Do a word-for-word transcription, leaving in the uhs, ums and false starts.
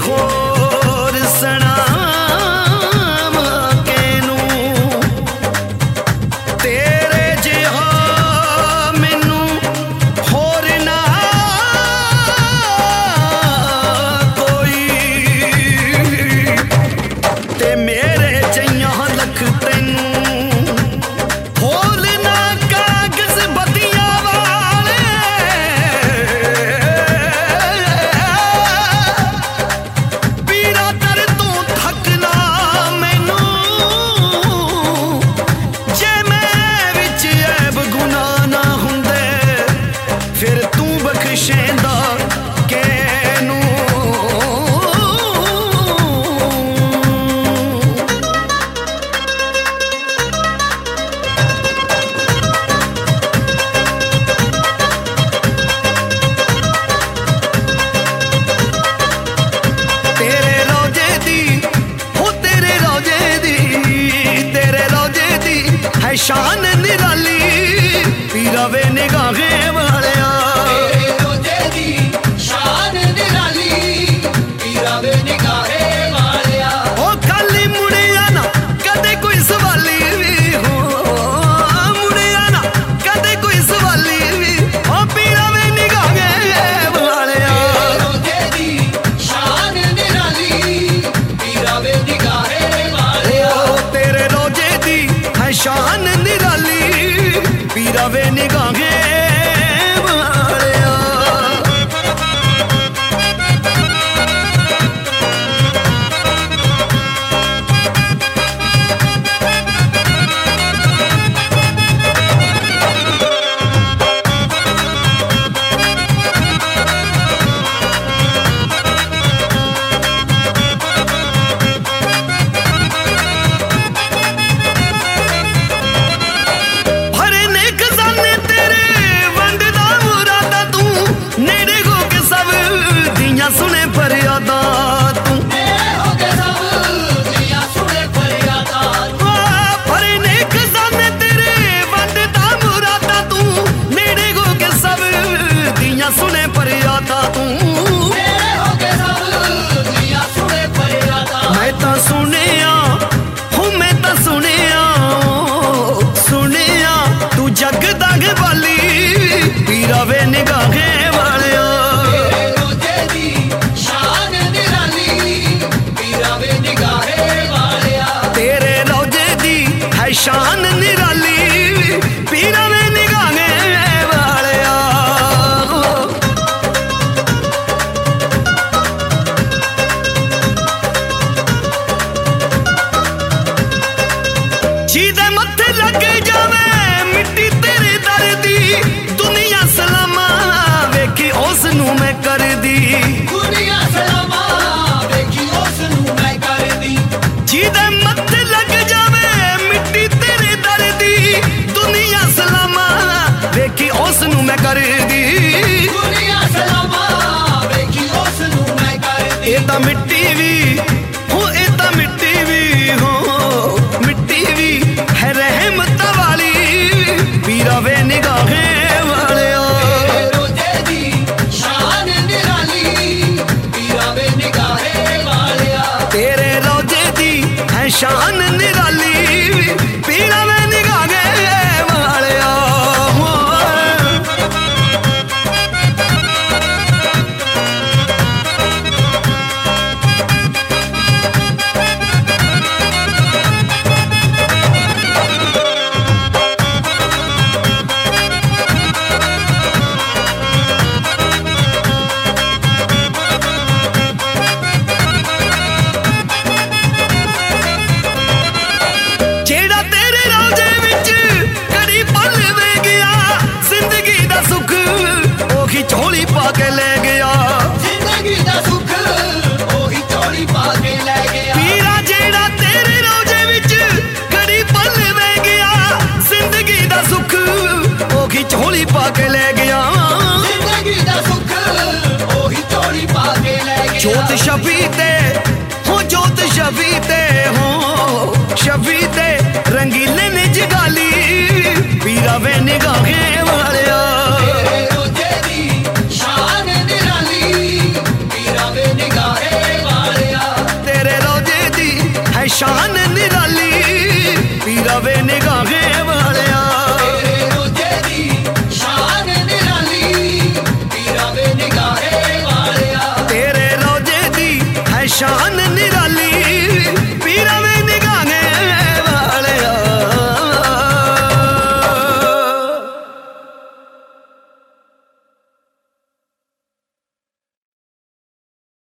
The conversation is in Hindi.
होर सनाम केनू तेरे जिहा मैनू होर ना कोई ते मेरे जइया लख तैनू शान निराली पीरावे निगाहें वालिया तेरे रोजे दी शान निराली पीरावे निगाहें वालिया ओ खाली मुड़िया ना कदे कोई सवाली भी हो मुड़िया ना कदे कोई सवाली भी ओ पीरावे निगाहें वालिया तेरे रोजे दी शान निराली पीरावे निगाहें वालिया ओ तेरे रोजे दी है शान निराली पीरावे निगाहें वालिया सुने फरियादा तू फरे ने खजाने तेरे वंडदा मुरादा तू नेड़े हो के सब दियां सुने फरियादा तू मैं तां सुनिया हूं मैं तां सुनिया सुनिया तू जग दाग वाली पीरावे निगाहें वालिया शान निराली पीरावे निगाहें वालिया जीदे मत्थे लग जावे मिट्टी तेरे दर दी दुनिया सलामा वेखी उस नू मैं कर दी दुनिया सलामा वेखी उस नू मैं कर दी जीदे मत्थे लग जावे तेरे दर दी दुनिया सलामा वेखी उस नू मैं कर दी दुनिया सलामा वेखी उस नू मैं कर दी ए तां मिट्टी भी हो ए तां मिट्टी भी हो मिट्टी भी है रहमत वाली पीरावे निगाहें वालिया तेरे रोजे दी शान निराली पीरावे निगाहें वालिया तेरे रोजे दी है शान निराली पीरावे निगाहें वालिया झोली पा के ले गया जिंदगी दा सुख ओही झोली पा के ले गया पीरा जेड़ा तेरे रोजे विच घड़ी पल वे गया जिंदगी दा सुख ओही झोली पा के ले गया जिंदगी दा सुख ओही झोली पा के ले गया जोत शफी ते हो जोत शफी ते हो शफी ते रंगीले ने जगाली पीरा वे निगाहें